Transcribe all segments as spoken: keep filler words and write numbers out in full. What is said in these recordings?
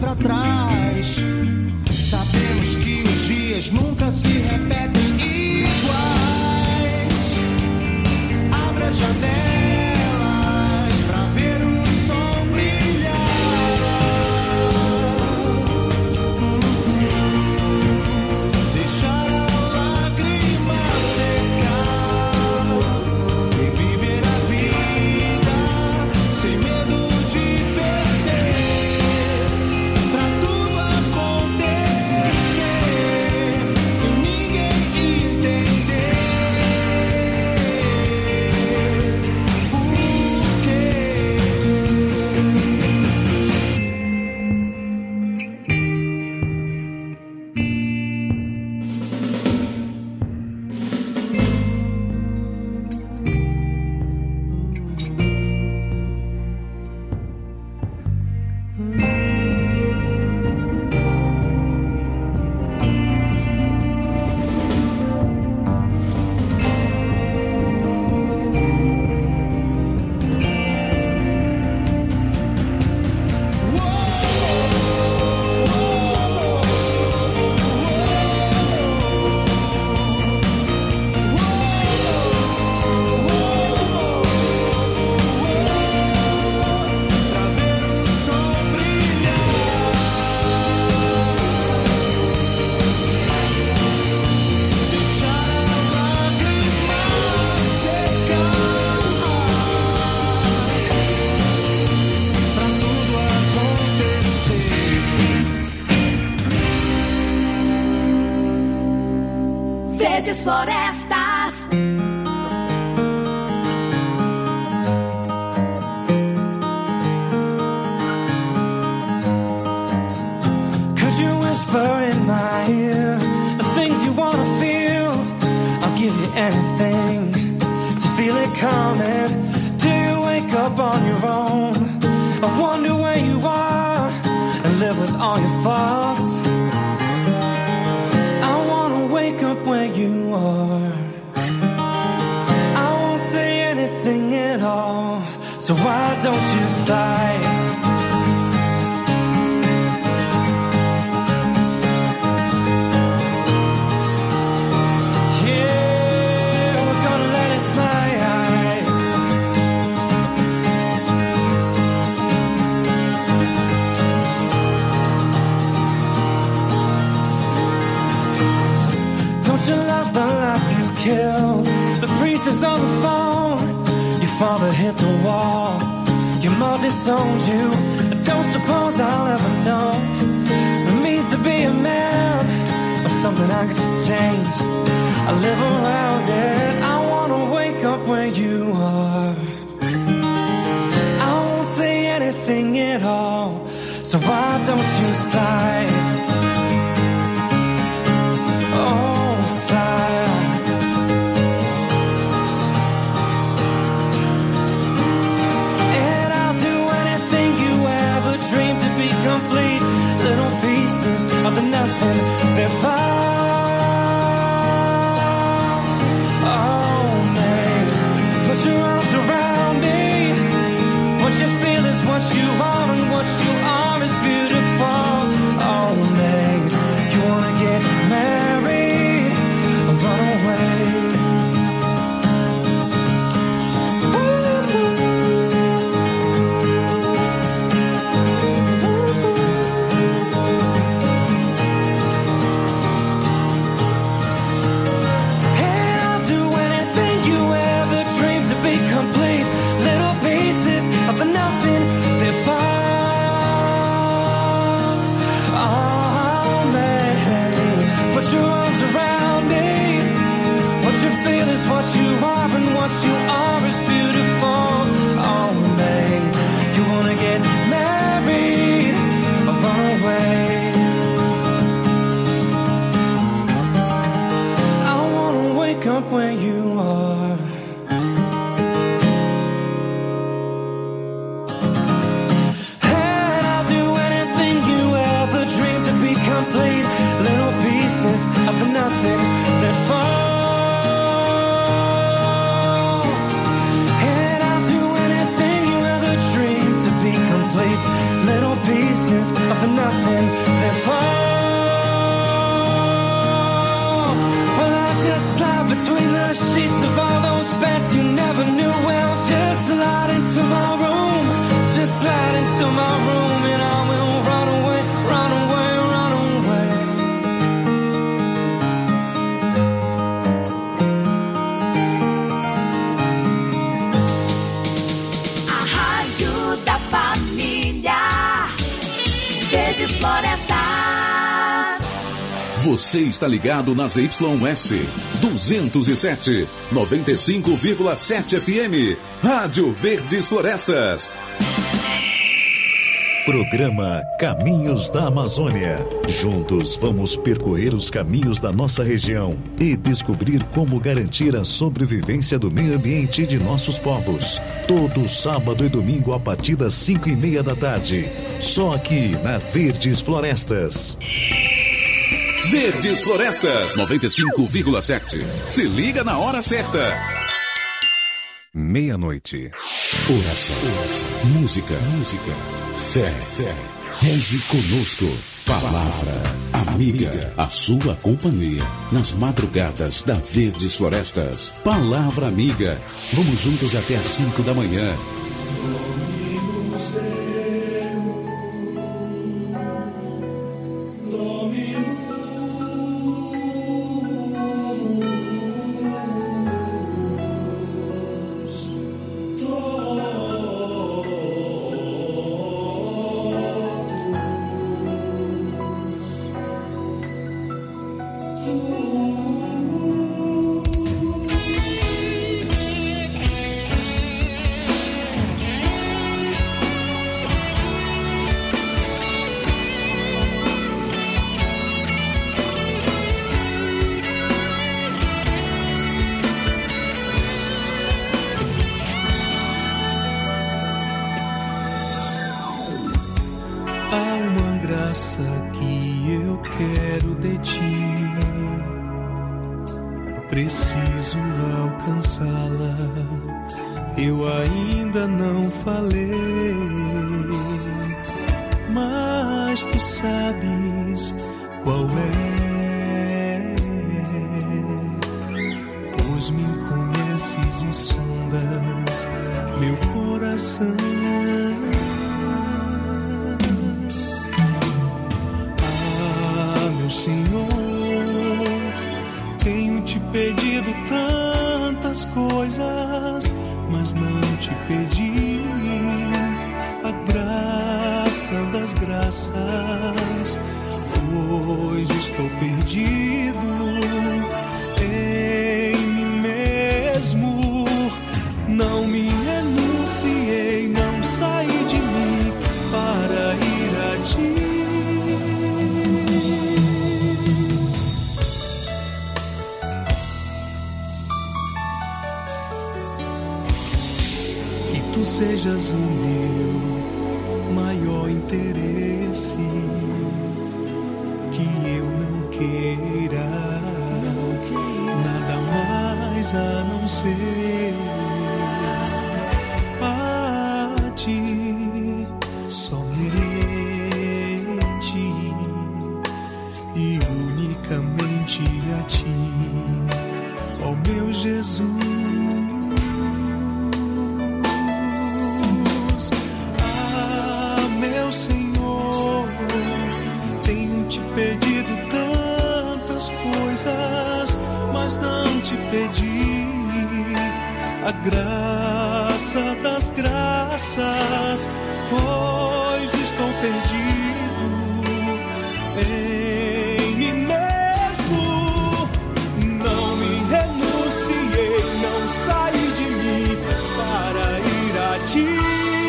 pra trás. Sabemos que os dias nunca se repetem iguais. Abre a janelas pra ver o sol brilhar. Deixar a lágrima secar e viver a vida sem medo de perder. Pra tudo acontecer e ninguém entender por quê. Pra ver o sol brilhar. Deixar a lágrima secar. Pra tudo acontecer. Verdes Florestas. Could you whisper in my ear the things you wanna feel? I'll give you anything to feel it coming. Do you wake up on your own? I wonder where you are and live with all your faults. I wanna wake up where you are. I won't say anything at all, so why don't you slide? Yeah, we're gonna let it slide. Don't you love the life you killed? The priest is on the phone. Your father hit the wall. Your mother disowned you. I don't suppose I'll ever know what it means to be a man, or something I could just change. I live around it. I wanna wake up where you are. I won't say anything at all, so why don't you slide? Oh, slide. And I'll do anything you ever dreamed to be complete. Little pieces of the nothing they're found. Oh, man, put your arms around me. What you feel is what you are, and what you are is beautiful. Oh, man, you wanna get married or run away? And I'll do anything you ever dreamed to be complete. Little pieces of the nothing they found. Oh, man, put your arms around me. What you feel is what you are, and what you are is beautiful. Oh, man, you wanna get married or run away? I wanna wake up where you are. And I'll do anything you ever dreamed to be complete. Little pieces of the nothing that fall. And I'll do anything you ever dreamed to be complete. Little pieces of the nothing Você está ligado nas Y S duzentos e sete, noventa e cinco vírgula sete F M, Rádio Verdes Florestas. Programa Caminhos da Amazônia. Juntos vamos percorrer os caminhos da nossa região e descobrir como garantir a sobrevivência do meio ambiente de nossos povos. Todo sábado e domingo a partir das cinco e meia da tarde. Só aqui na Verdes Florestas. Verdes Florestas, noventa e cinco vírgula sete. Se liga na hora certa. Meia-noite. Oração, oração, música, música. Fé, fé, reze conosco. Palavra amiga, a sua companhia nas madrugadas da Verdes Florestas. Palavra amiga, vamos juntos até às cinco da manhã. Preciso alcançá-la, eu ainda não falei, mas tu sabes qual é, pois me conheces e sondas meu coração. Ah, meu Senhor, tenho te pedido tantas coisas, mas não te pedi a graça das graças, pois estou perdido em mim mesmo. Não me renunciei, não saí de mim para ir a ti. Tu sejas o meu maior interesse, que eu não queira nada mais a não ser a ti somente e unicamente a ti, ó meu Jesus. Senhor, tenho te pedido tantas coisas, mas não te pedi a graça das graças, pois estou perdido em mim mesmo. Não me renunciei, não saí de mim para ir a ti.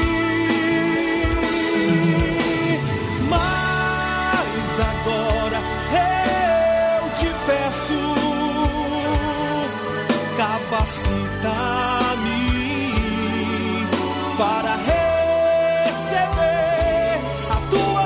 Agora eu te peço, capacita-me para receber a tua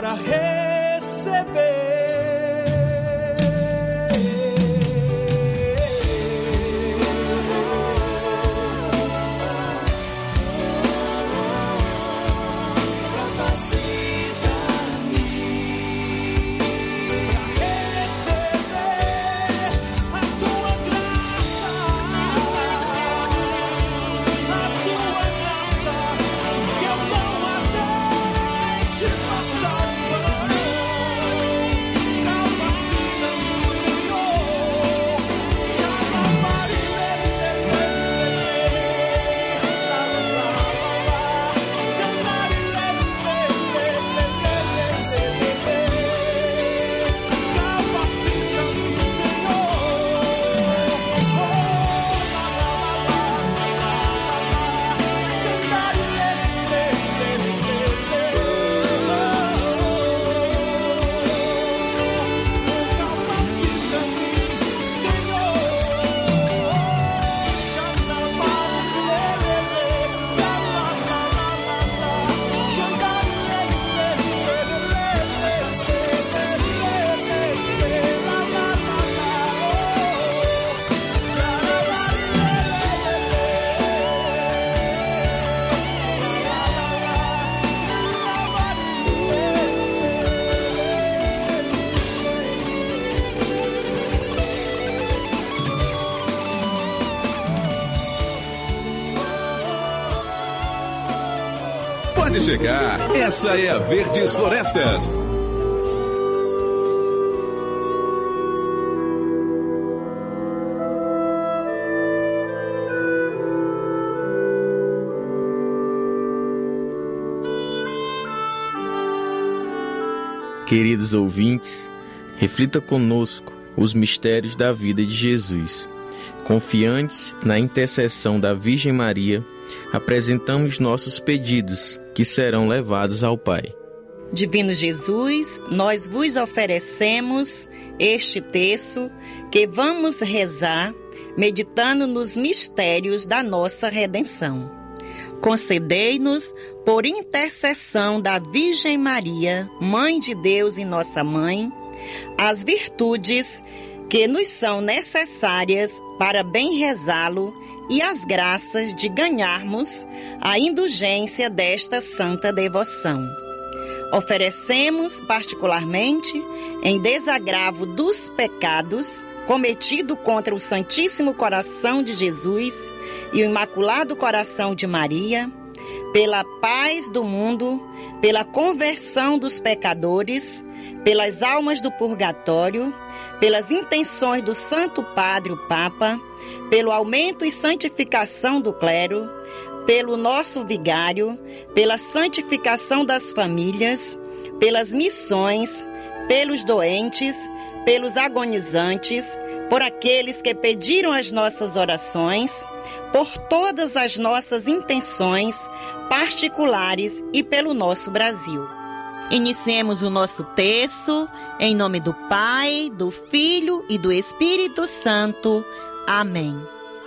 para receber. Pode chegar, essa é a Verdes Florestas. Queridos ouvintes, reflita conosco os mistérios da vida de Jesus. Confiantes na intercessão da Virgem Maria, apresentamos nossos pedidos, que serão levados ao Pai. Divino Jesus, nós vos oferecemos este terço que vamos rezar, meditando nos mistérios da nossa redenção. Concedei-nos, por intercessão da Virgem Maria, Mãe de Deus e nossa Mãe, as virtudes que nos são necessárias para bem rezá-lo e as graças de ganharmos a indulgência desta santa devoção. Oferecemos particularmente, em desagravo dos pecados cometido contra o Santíssimo Coração de Jesus e o Imaculado Coração de Maria, pela paz do mundo, pela conversão dos pecadores, pelas almas do purgatório, pelas intenções do Santo Padre, o Papa, pelo aumento e santificação do clero, pelo nosso vigário, pela santificação das famílias, pelas missões, pelos doentes, pelos agonizantes, por aqueles que pediram as nossas orações, por todas as nossas intenções particulares e pelo nosso Brasil. Iniciemos o nosso terço, em nome do Pai, do Filho e do Espírito Santo. Amém.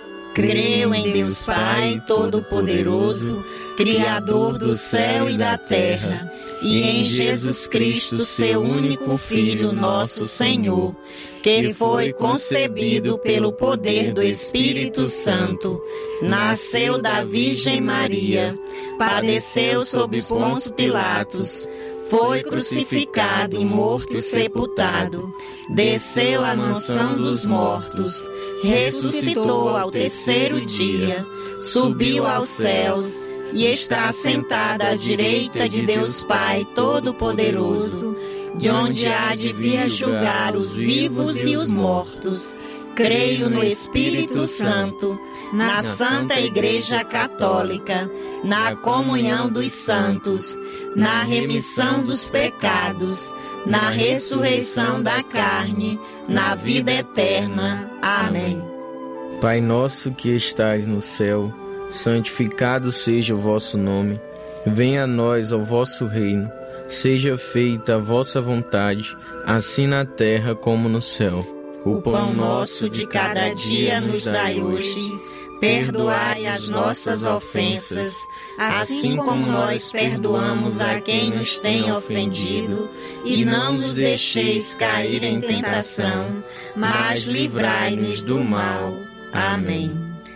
Creio em Deus Pai Todo-Poderoso, Criador do céu e da terra, e em Jesus Cristo, seu único Filho, nosso Senhor, que foi concebido pelo poder do Espírito Santo, nasceu da Virgem Maria, padeceu sob Pôncio Pilatos, foi crucificado e morto e sepultado, desceu à mansão dos mortos, ressuscitou ao terceiro dia, subiu aos céus e está assentado à direita de Deus Pai Todo-Poderoso, de onde há de vir julgar os vivos e os mortos. Creio no Espírito Santo, na Santa Igreja Católica, na comunhão dos santos, na remissão dos pecados, na ressurreição da carne, na vida eterna. Amém. Pai nosso que estais no céu, santificado seja o vosso nome. Venha a nós o vosso reino. Seja feita a vossa vontade, assim na terra como no céu. O pão nosso de cada dia nos dai hoje. perdoai as nossas ofensas, assim como nós perdoamos a quem nos tem ofendido, e não nos deixeis cair em tentação, mas livrai-nos do mal. Amém.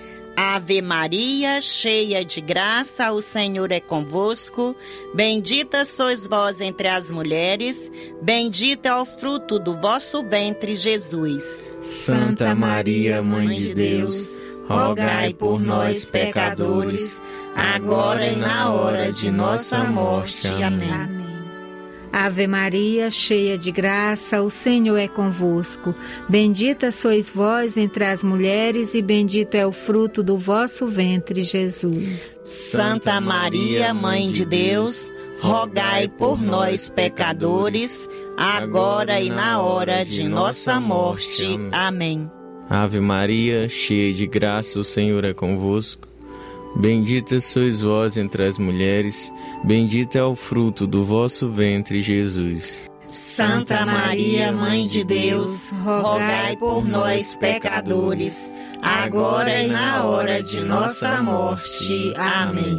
Ave Maria, cheia de graça, o Senhor é convosco. Bendita sois vós entre as mulheres, bendito é o fruto do vosso ventre, Jesus. Santa Maria, Mãe de Deus, rogai por nós, pecadores, agora e na hora de nossa morte. Amém. Ave Maria, cheia de graça, o Senhor é convosco. Bendita sois vós entre as mulheres e bendito é o fruto do vosso ventre, Jesus. Santa Maria, Mãe de Deus, rogai por nós, pecadores, agora e na hora de nossa morte. Amém. Ave Maria, cheia de graça, o Senhor é convosco. Bendita sois vós entre as mulheres, bendito é o fruto do vosso ventre, Jesus. Santa Maria, Mãe de Deus, rogai por nós, pecadores, agora e na hora de nossa morte. Amém.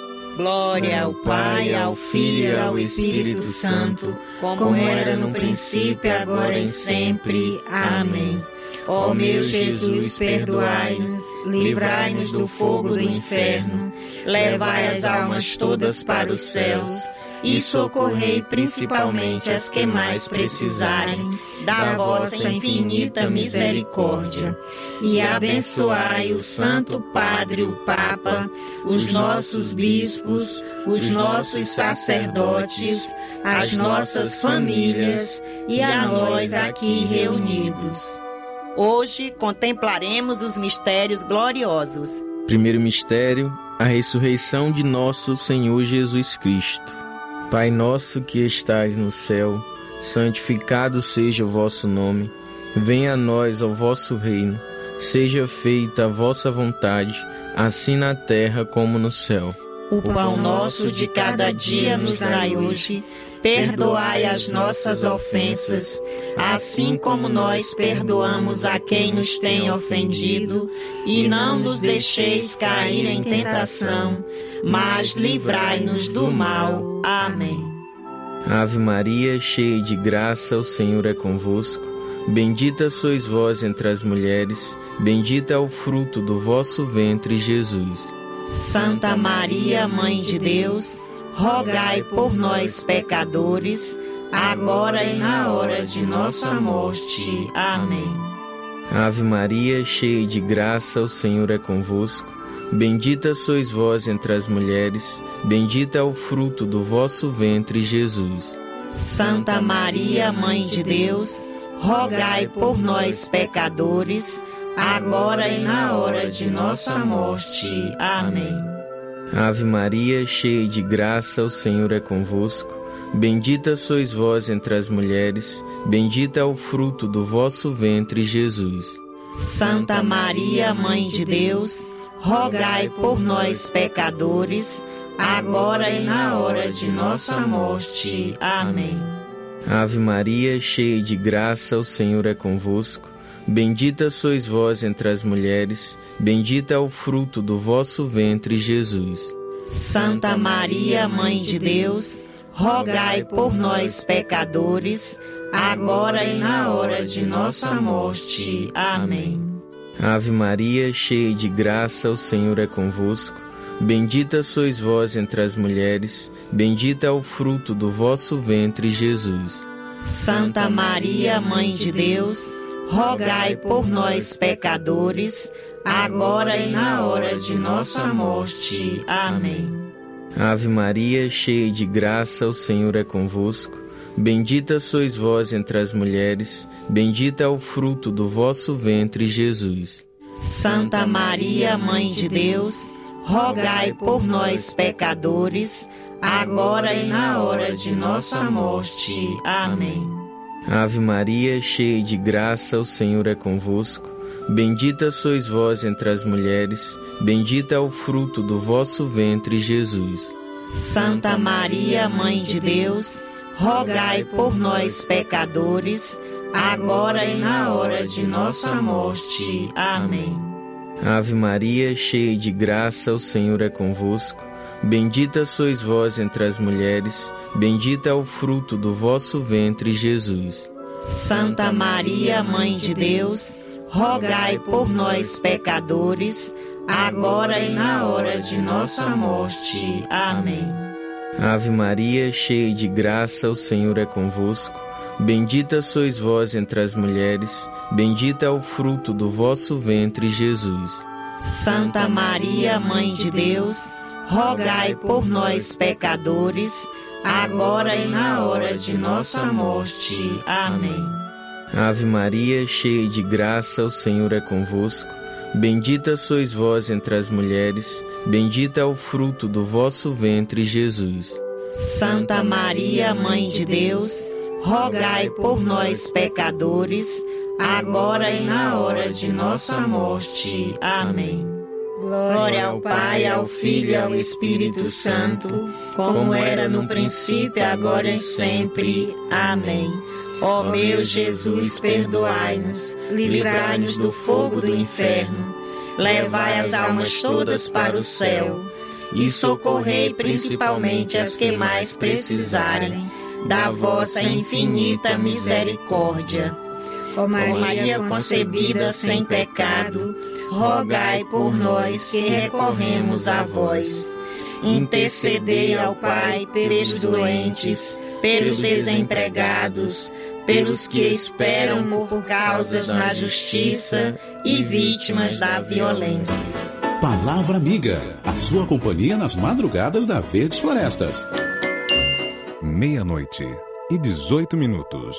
Glória ao Pai, ao Filho e ao Espírito Santo, como era no princípio, agora e sempre. Amém. Ó meu Jesus, perdoai-nos, livrai-nos do fogo do inferno, levai as almas todas para os céus e socorrei principalmente as que mais precisarem da vossa infinita misericórdia. E abençoai o Santo Padre, o Papa, os nossos bispos, os nossos sacerdotes, as nossas famílias e a nós aqui reunidos. Hoje contemplaremos os mistérios gloriosos. Primeiro mistério, a ressurreição de nosso Senhor Jesus Cristo. Pai nosso que estais no céu, santificado seja o vosso nome. Venha a nós o vosso reino. Seja feita a vossa vontade, assim na terra como no céu. O pão nosso de cada dia nos dai hoje. Perdoai as nossas ofensas, assim como nós perdoamos a quem nos tem ofendido, e não nos deixeis cair em tentação, mas livrai-nos do mal. Amém. Ave Maria, cheia de graça, o Senhor é convosco. Bendita sois vós entre as mulheres, bendito é o fruto do vosso ventre, Jesus. Santa Maria, Mãe de Deus, rogai por nós, pecadores, agora e na hora de nossa morte. Amém. Ave Maria, cheia de graça, o Senhor é convosco. Bendita sois vós entre as mulheres, bendito é o fruto do vosso ventre, Jesus. Santa Maria, Mãe de Deus, rogai por nós, pecadores, agora e na hora de nossa morte. Amém. Ave Maria, cheia de graça, o Senhor é convosco. Bendita sois vós entre as mulheres, bendito é o fruto do vosso ventre, Jesus. Santa Maria, Mãe de Deus, rogai por nós, pecadores, agora e na hora de nossa morte. Amém. Ave Maria, cheia de graça, o Senhor é convosco. Bendita sois vós entre as mulheres, bendito é o fruto do vosso ventre, Jesus. Santa Maria, Mãe de Deus, rogai por nós, pecadores, agora e na hora de nossa morte. Amém. Ave Maria, cheia de graça, o Senhor é convosco. Bendita sois vós entre as mulheres, bendito é o fruto do vosso ventre, Jesus. Santa Maria, Mãe de Deus, rogai por nós, pecadores, agora e na hora de nossa morte. Amém. Ave Maria, cheia de graça, o Senhor é convosco. Bendita sois vós entre as mulheres, bendito é o fruto do vosso ventre, Jesus. Santa Maria, Mãe de Deus, rogai por nós, pecadores, agora e na hora de nossa morte. Amém. Ave Maria, cheia de graça, o Senhor é convosco. Bendita sois vós entre as mulheres, bendito é o fruto do vosso ventre, Jesus. Santa Maria, Mãe de Deus, rogai por nós, pecadores, agora e na hora de nossa morte. Amém. Ave Maria, cheia de graça, o Senhor é convosco. Bendita sois vós entre as mulheres, bendito é o fruto do vosso ventre, Jesus. Santa Maria, Mãe de Deus, rogai por nós, pecadores, agora e na hora de nossa morte. Amém. Ave Maria, cheia de graça, o Senhor é convosco. Bendita sois vós entre as mulheres, bendito é o fruto do vosso ventre, Jesus. Santa Maria, Mãe de Deus, rogai por nós, pecadores, agora e na hora de nossa morte. Amém. Ave Maria, cheia de graça, o Senhor é convosco. Bendita sois vós entre as mulheres, bendito é o fruto do vosso ventre, Jesus. Santa Maria, Mãe de Deus, rogai por nós, pecadores, agora e na hora de nossa morte. Amém. Glória ao Pai, ao Filho e ao Espírito Santo, como era no princípio, agora e sempre. Amém. Ó meu Jesus, perdoai-nos, livrai-nos do fogo do inferno, levai as almas todas para o céu e socorrei principalmente as que mais precisarem da vossa infinita misericórdia. Ó Maria concebida sem pecado, rogai por nós que recorremos a vós. Intercedei ao Pai pelos doentes, pelos desempregados, pelos que esperam por causas na justiça e vítimas da violência. Palavra Amiga, a sua companhia nas madrugadas da Verdes Florestas. Meia-noite e dezoito minutos.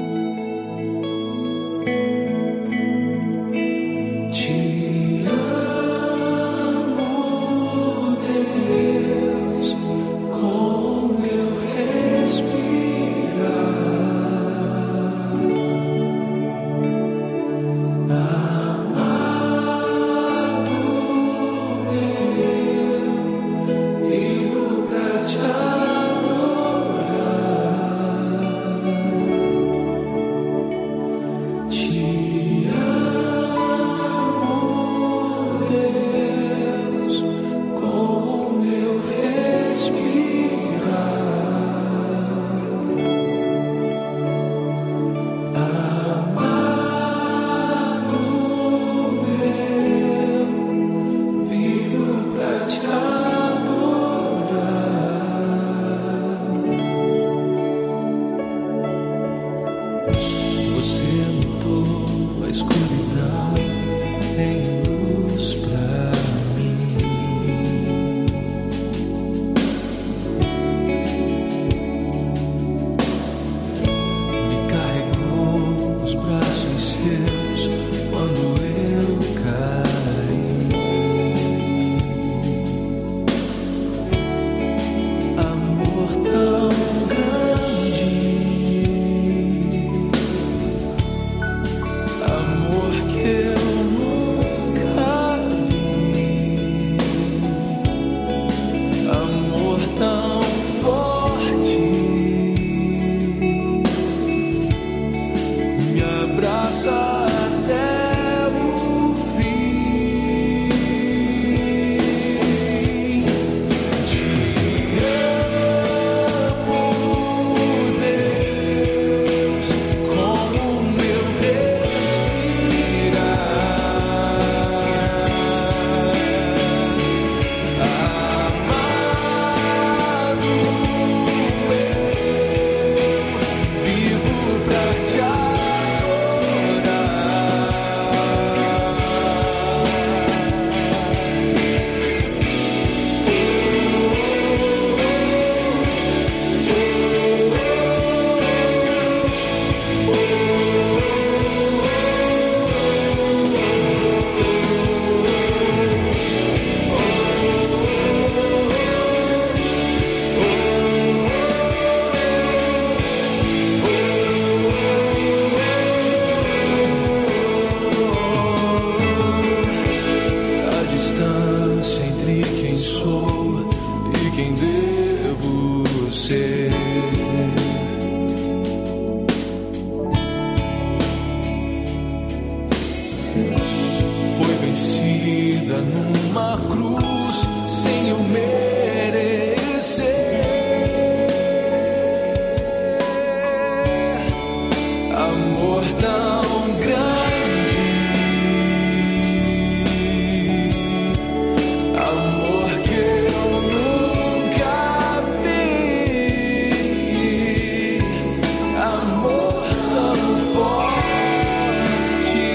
Te amo. numa cruz sem eu merecer. Amor tão grande, amor que eu nunca vi, amor tão forte,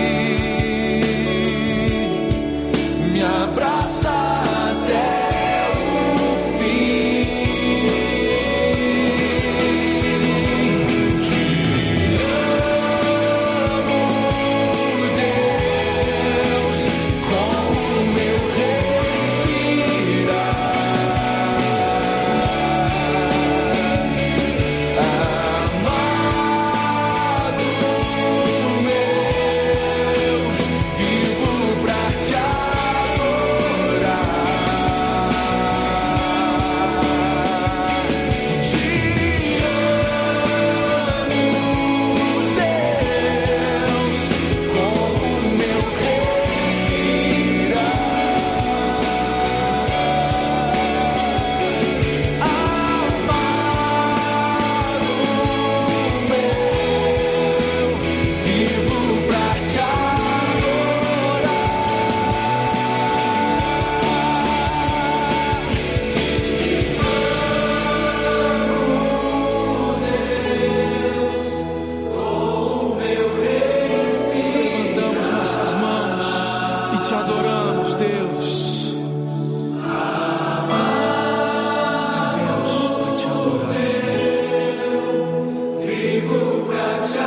me abraça até o fim. Te amo, Deus, com o meu respirar. Amado meu, vivo pra te adorar. Te amo, Deus, com o meu respirar. Amado meu, vivo pra te adorar. Levantamos nossas mãos e te adoramos, Deus. Vivemos pra te adorar, Senhor. Vivo pra te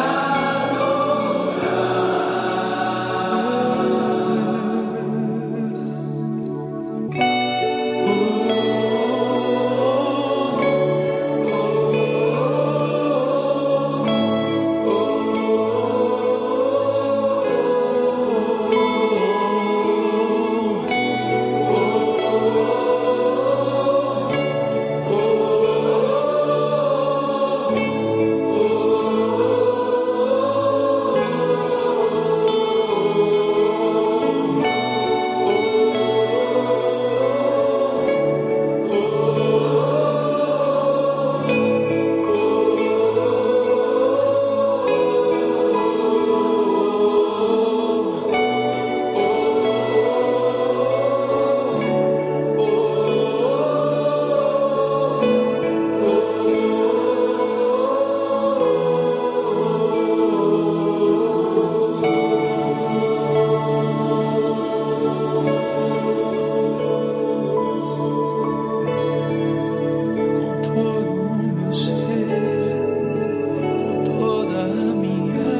com todo o meu ser, com toda a minha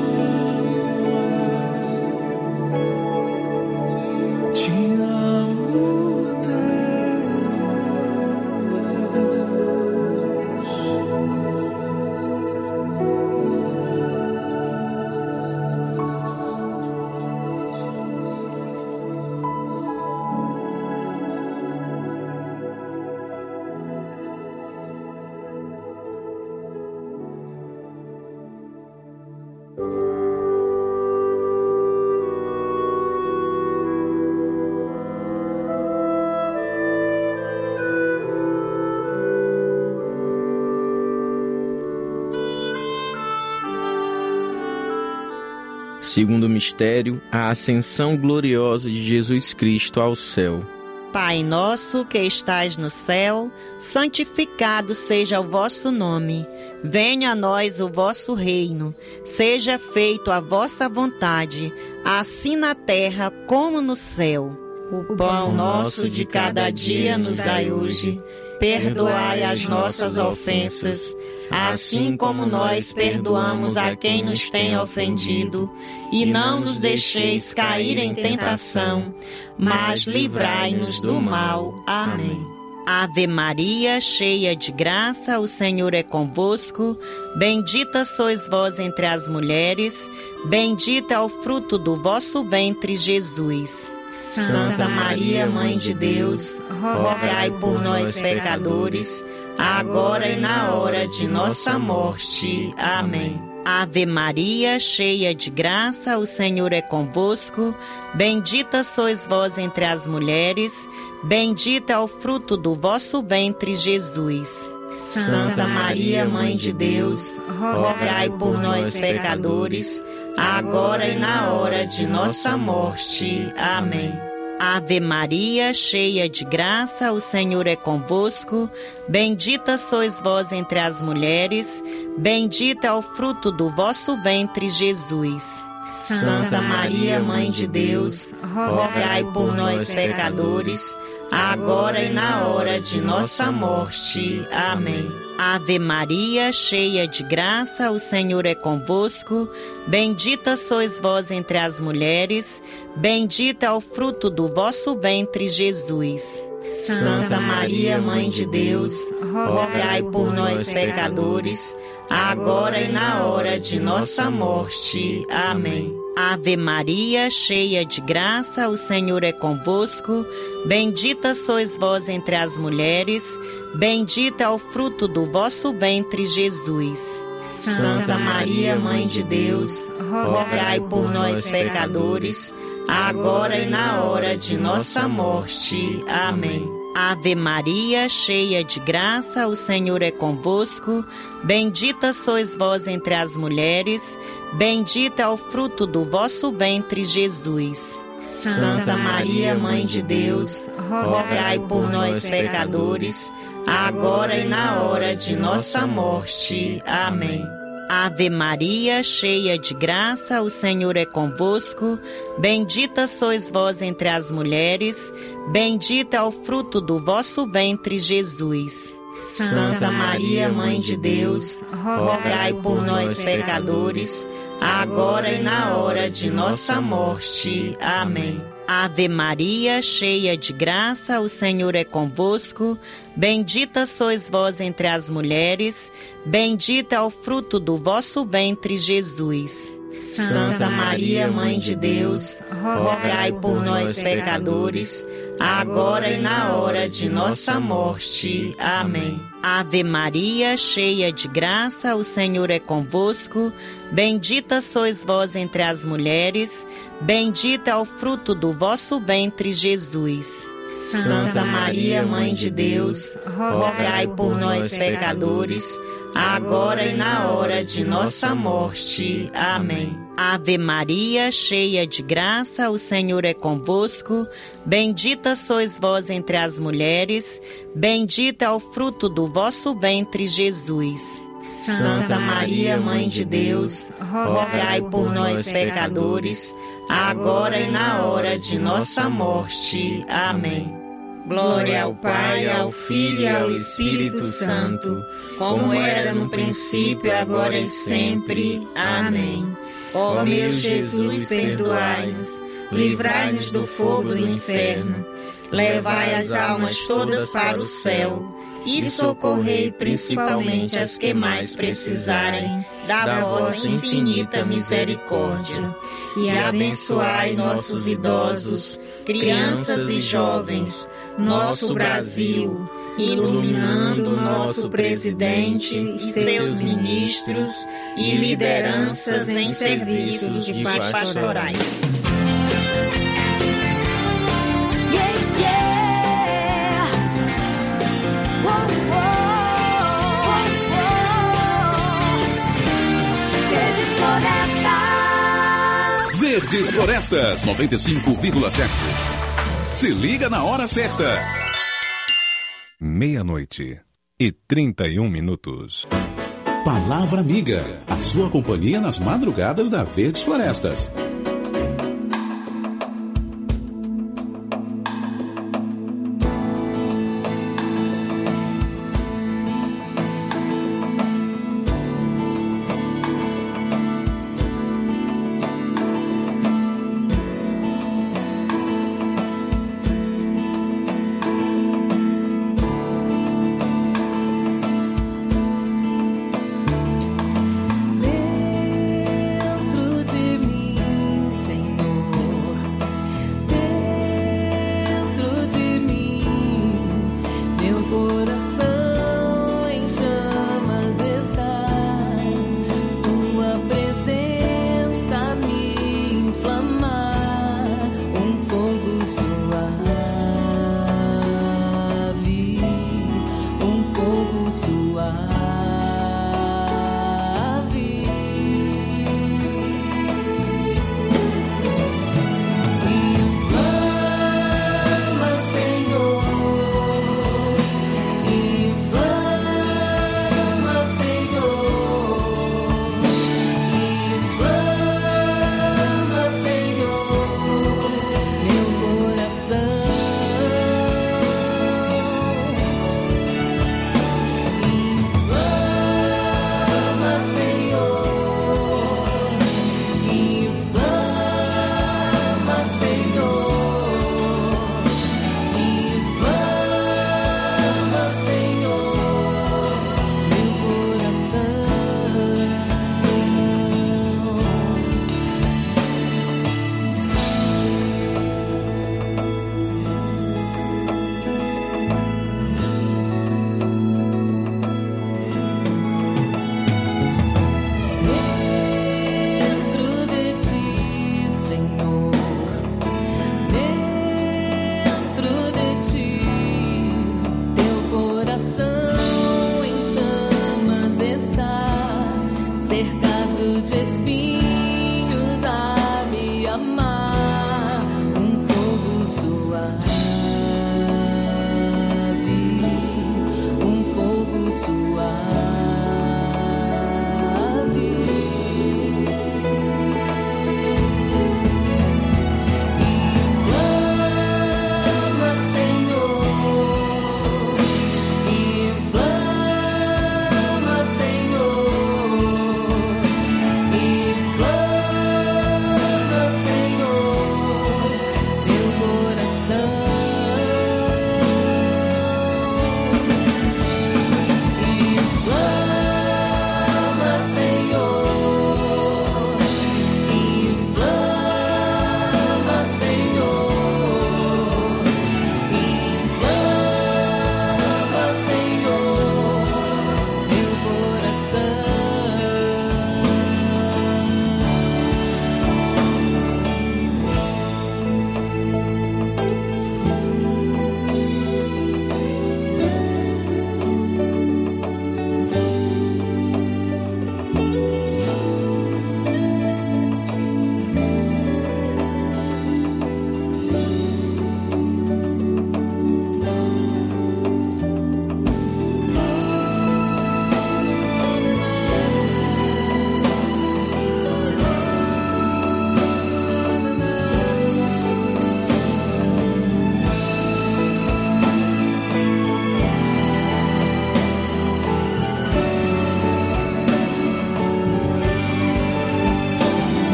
alma. Te amo, Segundo mistério, a ascensão gloriosa de Jesus Cristo ao céu. Pai nosso que estais no céu, santificado seja o vosso nome. Venha a nós o vosso reino. Seja feito a vossa vontade, assim na terra como no céu. O pão nosso de cada dia nos dai hoje. Perdoai as nossas ofensas, assim como nós perdoamos a quem nos tem ofendido. E não nos deixeis cair em tentação, mas livrai-nos do mal. Amém. Ave Maria, cheia de graça, o Senhor é convosco. Bendita sois vós entre as mulheres, bendito é o fruto do vosso ventre, Jesus. Santa Maria, Mãe de Deus, rogai por nós, pecadores, agora e na hora de nossa morte. Amém. Ave Maria, cheia de graça, o Senhor é convosco. Bendita sois vós entre as mulheres, bendito é o fruto do vosso ventre, Jesus. Santa Maria, Mãe de Deus, rogai por nós, pecadores, agora e na hora de nossa morte. Amém. Ave Maria, cheia de graça, o Senhor é convosco. Bendita sois vós entre as mulheres, bendito é o fruto do vosso ventre, Jesus. Santa Maria, Mãe de Deus, rogai por nós, pecadores, agora e na hora de nossa morte. Amém. Ave Maria, cheia de graça, o Senhor é convosco. Bendita sois vós entre as mulheres, bendito é o fruto do vosso ventre, Jesus. Santa Maria, Mãe de Deus, rogai por nós, pecadores, agora e na hora de nossa morte. Amém. Ave Maria, cheia de graça, o Senhor é convosco. Bendita sois vós entre as mulheres, bendito é o fruto do vosso ventre, Jesus. Santa Maria, Mãe de Deus, rogai por nós, pecadores, agora e na hora de nossa morte. Amém. Ave Maria, cheia de graça, o Senhor é convosco. Bendita sois vós entre as mulheres, bendito é o fruto do vosso ventre, Jesus. Santa Maria, Mãe de Deus, rogai por nós, pecadores, agora e na hora de nossa morte. Amém. Ave Maria, cheia de graça, o Senhor é convosco. Bendita sois vós entre as mulheres, bendito é o fruto do vosso ventre, Jesus. Santa Maria, Mãe de Deus, rogai por nós, pecadores, agora e na hora de nossa morte. Amém. Ave Maria, cheia de graça, o Senhor é convosco. Bendita sois vós entre as mulheres, bendito é o fruto do vosso ventre, Jesus. Santa Maria, Mãe de Deus, rogai por nós, pecadores, agora e na hora de nossa morte. Amém. Ave Maria, cheia de graça, o Senhor é convosco. Bendita sois vós entre as mulheres, bendito é o fruto do vosso ventre, Jesus. Santa Maria, Mãe de Deus, rogai por nós, pecadores, agora e na hora de nossa morte. Amém. Ave Maria, cheia de graça, o Senhor é convosco. Bendita sois vós entre as mulheres, bendito é o fruto do vosso ventre, Jesus. Santa Maria, Mãe de Deus, rogai por nós, pecadores, agora e na hora de nossa morte. Amém. Glória ao Pai, ao Filho e ao Espírito Santo, como era no princípio, agora e sempre. Amém. Ó meu Jesus, perdoai-nos, livrai-nos do fogo do inferno, levai as almas todas para o céu e socorrei principalmente as que mais precisarem da vossa infinita misericórdia. E abençoai nossos idosos, crianças e jovens, nosso Brasil, iluminando nosso presidente e seus ministros e lideranças em serviços de pastorais. Verdes Florestas noventa e cinco vírgula sete. Se liga na hora certa. Meia-noite e trinta e um minutos. Palavra Amiga, a sua companhia nas madrugadas da Verdes Florestas. Dentro de mim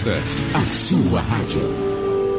Florestas, a sua rádio.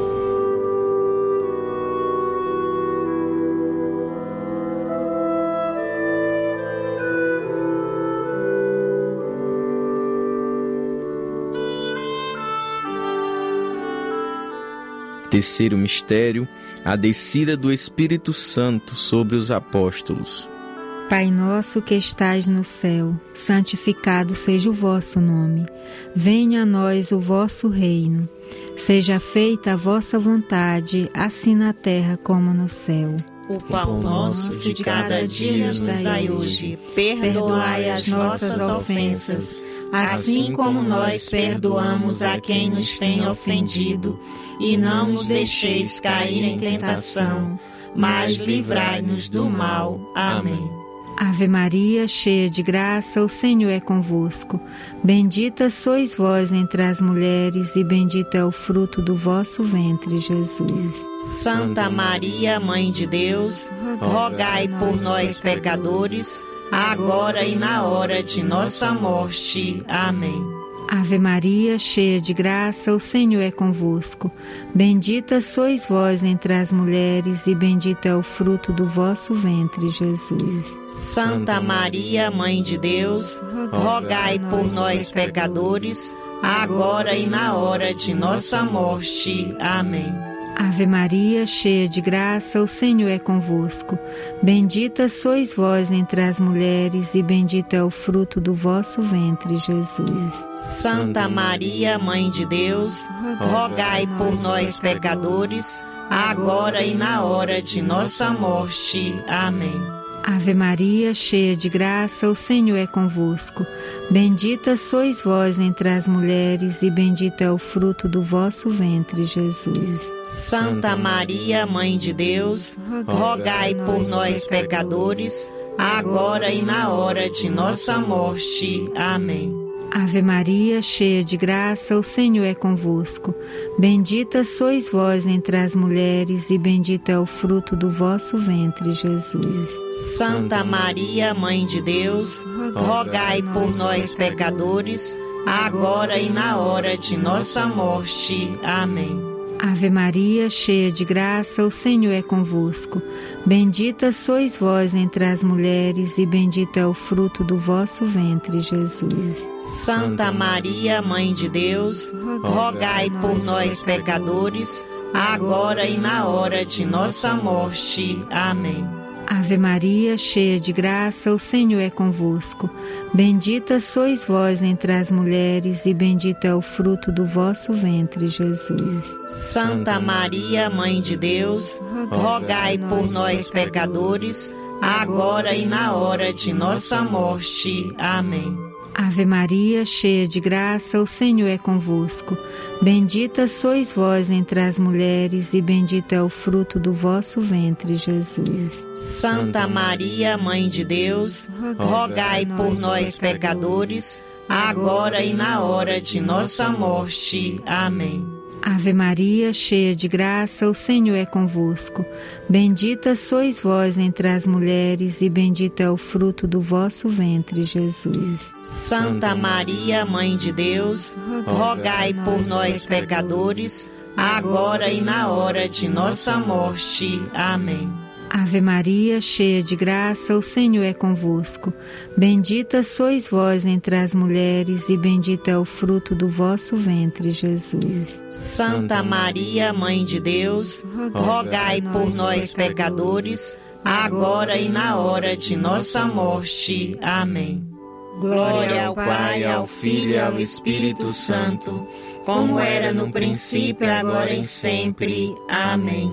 Terceiro mistério, a descida do Espírito Santo sobre os apóstolos. Pai nosso que estais no céu, santificado seja o vosso nome. Venha a nós o vosso reino. Seja feita a vossa vontade, assim na terra como no céu. O pão nosso de cada dia nos dai hoje. Perdoai as nossas ofensas, assim como nós perdoamos a quem nos tem ofendido. E não nos deixeis cair em tentação, mas livrai-nos do mal. Amém. Ave Maria, cheia de graça, o Senhor é convosco. Bendita sois vós entre as mulheres, e bendito é o fruto do vosso ventre, Jesus. Santa Maria, Mãe de Deus, rogai por nós, pecadores, agora e na hora de nossa morte. Amém. Ave Maria, cheia de graça, o Senhor é convosco. Bendita sois vós entre as mulheres, e bendito é o fruto do vosso ventre, Jesus. Santa Maria, Mãe de Deus, rogai por nós, pecadores, agora e na hora de nossa morte. Amém. Ave Maria, cheia de graça, o Senhor é convosco. Bendita sois vós entre as mulheres, e bendito é o fruto do vosso ventre, Jesus. Santa Maria, Mãe de Deus, rogai por nós, pecadores, agora e na hora de nossa morte. Amém. Ave Maria, cheia de graça, o Senhor é convosco. Bendita sois vós entre as mulheres, e bendito é o fruto do vosso ventre, Jesus. Santa Maria, Mãe de Deus, rogai por nós, pecadores, agora e na hora de nossa morte. Amém. Ave Maria, cheia de graça, o Senhor é convosco. Bendita sois vós entre as mulheres, e bendito é o fruto do vosso ventre, Jesus. Santa Maria, Mãe de Deus, rogai por nós, pecadores, agora e na hora de nossa morte. Amém. Ave Maria, cheia de graça, o Senhor é convosco. Bendita sois vós entre as mulheres, e bendito é o fruto do vosso ventre, Jesus. Santa Maria, Mãe de Deus, rogai por nós, pecadores, agora e na hora de nossa morte. Amém. Ave Maria, cheia de graça, o Senhor é convosco. Bendita sois vós entre as mulheres, e bendito é o fruto do vosso ventre, Jesus. Santa Maria, Mãe de Deus, rogai por nós, pecadores, agora e na hora de nossa morte. Amém. Ave Maria, cheia de graça, o Senhor é convosco. Bendita sois vós entre as mulheres, e bendito é o fruto do vosso ventre, Jesus. Santa Maria, Mãe de Deus, rogai por nós, pecadores, agora e na hora de nossa morte. Amém. Ave Maria, cheia de graça, o Senhor é convosco. Bendita sois vós entre as mulheres, e bendito é o fruto do vosso ventre, Jesus. Santa Maria, Mãe de Deus, rogai por nós, pecadores, agora e na hora de nossa morte. Amém. Ave Maria, cheia de graça, o Senhor é convosco. Bendita sois vós entre as mulheres, e bendito é o fruto do vosso ventre, Jesus. Santa Maria, Mãe de Deus, rogai por nós, pecadores, agora e na hora de nossa morte. Amém. Glória ao Pai, ao Filho e ao Espírito Santo, como era no princípio, agora e sempre. Amém.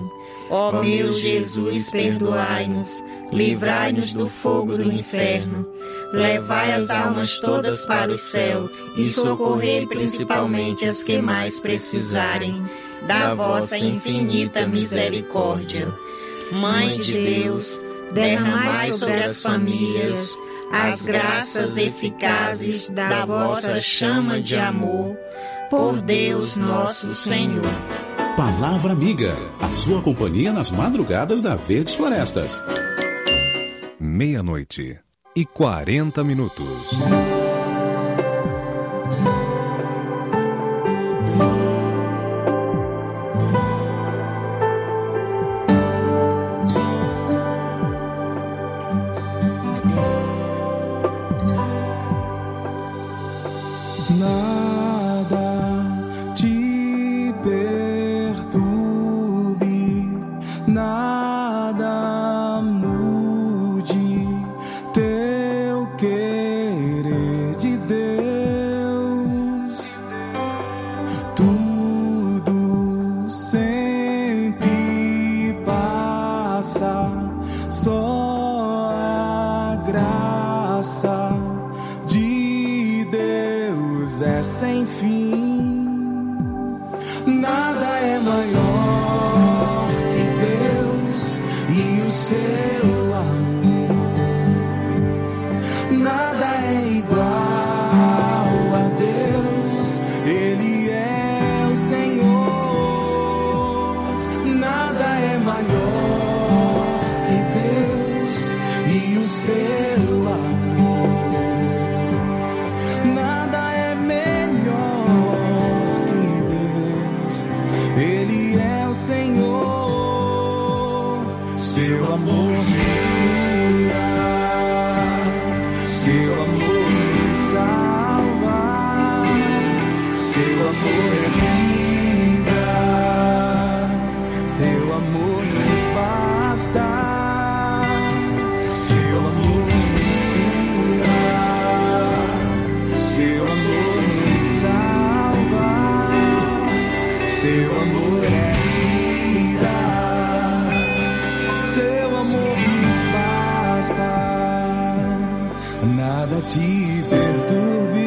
Ó meu Jesus, perdoai-nos, livrai-nos do fogo do inferno, levai as almas todas para o céu e socorrei principalmente as que mais precisarem da vossa infinita misericórdia. Mãe de Deus, derramai sobre as famílias as graças eficazes da vossa chama de amor, por Deus nosso Senhor. Palavra Amiga, a sua companhia nas madrugadas da Verdes Florestas. Meia-noite e quarenta minutos. sempre passa, só a graça de Deus é sem fim. Nada é maior que Deus e o seu amor. Nada é igual a Deus, Ele é o Senhor. Nada é maior que Deus e o seu amor. Nada é melhor que Deus, Ele é o Senhor. Seu amor me cura, seu amor me salva, seu amor é vida, seu amor nos basta, seu amor nos cura, seu amor me salva, seu amor é vida, seu amor nos basta. Nada te perturbe.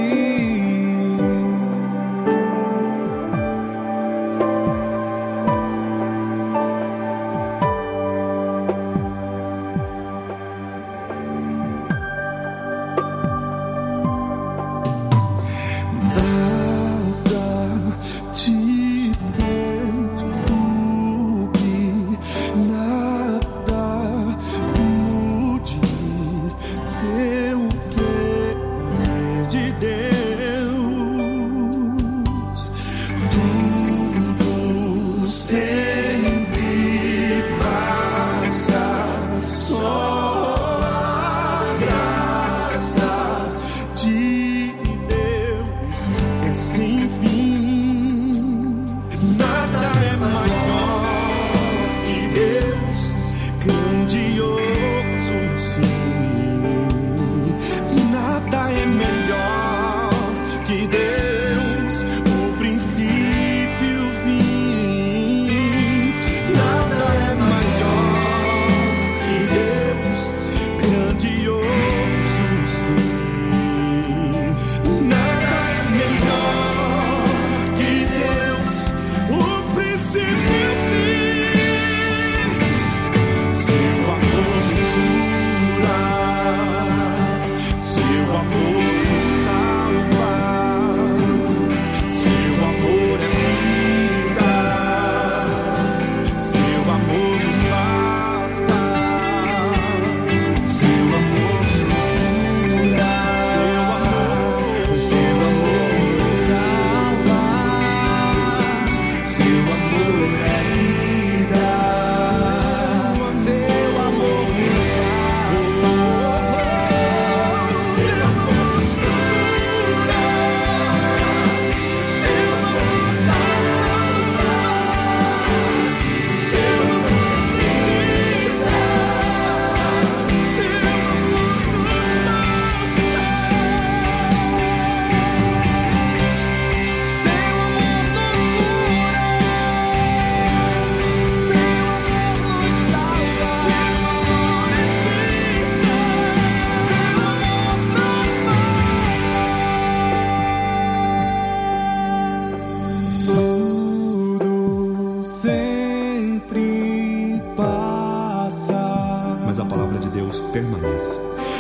Mas a palavra de Deus permanece.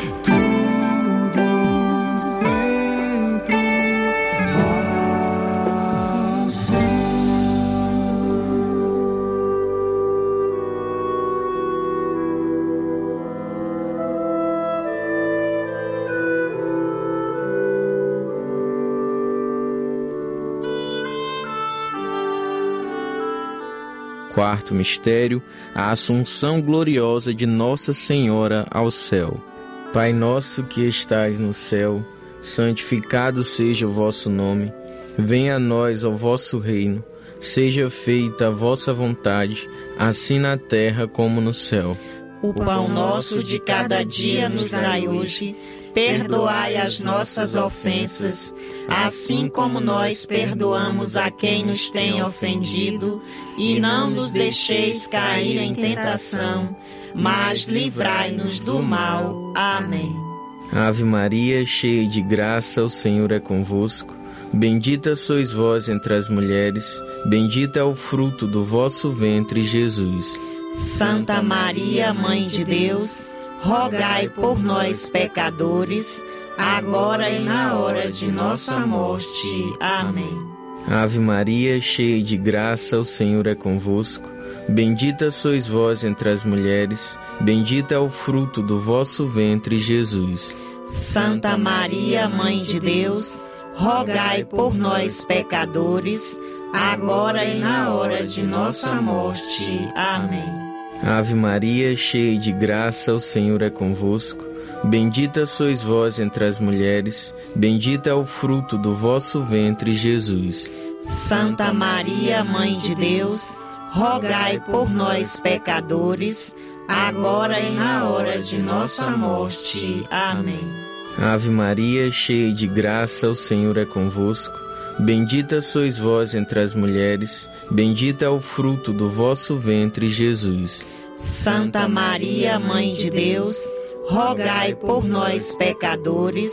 Tudo sempre passa. Quarto mistério, a Assunção gloriosa de Nossa Senhora ao céu. Pai nosso que estais no céu, santificado seja o vosso nome. Venha a nós o vosso reino. Seja feita a vossa vontade, assim na terra como no céu. O pão nosso de cada dia nos dai hoje. perdoai as nossas ofensas, assim como nós perdoamos a quem nos tem ofendido, e não nos deixeis cair em tentação, mas livrai-nos do mal. Amém. Ave Maria, cheia de graça, o Senhor é convosco. Bendita sois vós entre as mulheres, bendito é o fruto do vosso ventre, Jesus. Santa Maria, Mãe de Deus, rogai por nós, pecadores, agora e na hora de nossa morte. Amém. Ave Maria, cheia de graça, o Senhor é convosco. Bendita sois vós entre as mulheres, bendito é o fruto do vosso ventre, Jesus. Santa Maria, Mãe de Deus, rogai por nós, pecadores, agora e na hora de nossa morte. Amém. Ave Maria, cheia de graça, o Senhor é convosco. Bendita sois vós entre as mulheres, bendito é o fruto do vosso ventre, Jesus. Santa Maria, Mãe de Deus, rogai por nós, pecadores, agora e na hora de nossa morte. Amém. Ave Maria, cheia de graça, o Senhor é convosco. Bendita sois vós entre as mulheres, bendito é o fruto do vosso ventre, Jesus. Santa Maria, Mãe de Deus, rogai por nós, pecadores,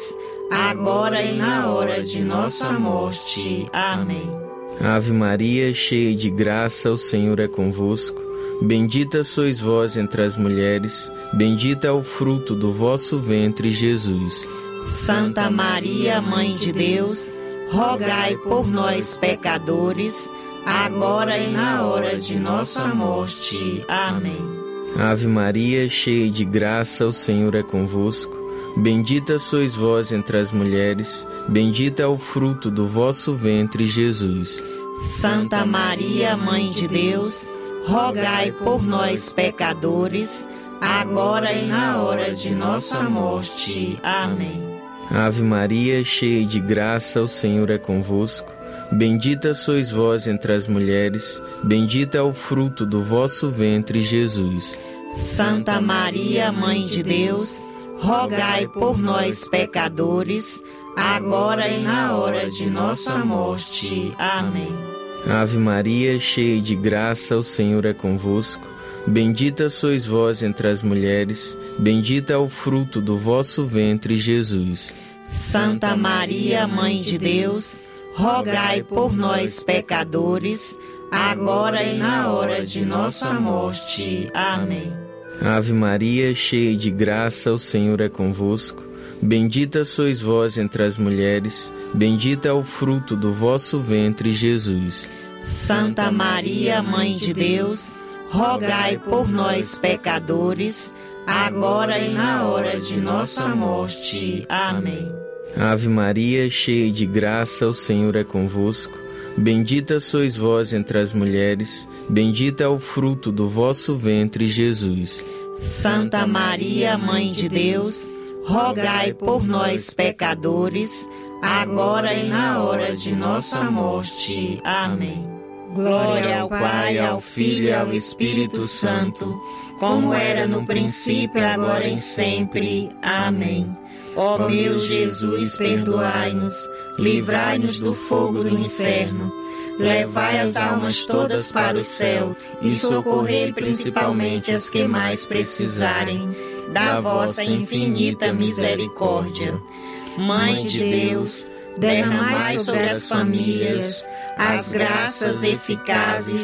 agora e na hora de nossa morte. Amém. Ave Maria, cheia de graça, o Senhor é convosco. Bendita sois vós entre as mulheres, bendito é o fruto do vosso ventre, Jesus. Santa Maria, Mãe de Deus, rogai por nós, pecadores, agora e na hora de nossa morte. Amém. Ave Maria, cheia de graça, o Senhor é convosco. Bendita sois vós entre as mulheres, bendito é o fruto do vosso ventre, Jesus. Santa Maria, Mãe de Deus, rogai por nós, pecadores, agora e na hora de nossa morte. Amém. Ave Maria, cheia de graça, o Senhor é convosco. Bendita sois vós entre as mulheres, bendito é o fruto do vosso ventre, Jesus. Santa Maria, Mãe de Deus, rogai por nós, pecadores, agora e na hora de nossa morte. Amém. Ave Maria, cheia de graça, o Senhor é convosco. Bendita sois vós entre as mulheres, bendito é o fruto do vosso ventre, Jesus. Santa Maria, Mãe de Deus, rogai por nós, pecadores, agora e na hora de nossa morte. Amém. Ave Maria, cheia de graça, o Senhor é convosco. Bendita sois vós entre as mulheres, bendito é o fruto do vosso ventre, Jesus. Santa Maria, Mãe de Deus, rogai por nós, pecadores, agora e na hora de nossa morte. Amém. Ave Maria, cheia de graça, o Senhor é convosco. Bendita sois vós entre as mulheres, bendito é o fruto do vosso ventre, Jesus. Santa Maria, Mãe de Deus, rogai por nós, pecadores, agora e na hora de nossa morte. Amém. Glória ao Pai, ao Filho e ao Espírito Santo, como era no princípio, agora e sempre. Amém. Ó meu Jesus, perdoai-nos, livrai-nos do fogo do inferno, levai as almas todas para o céu e socorrei principalmente as que mais precisarem da vossa infinita misericórdia. Mãe de Deus, derramai sobre as famílias as graças eficazes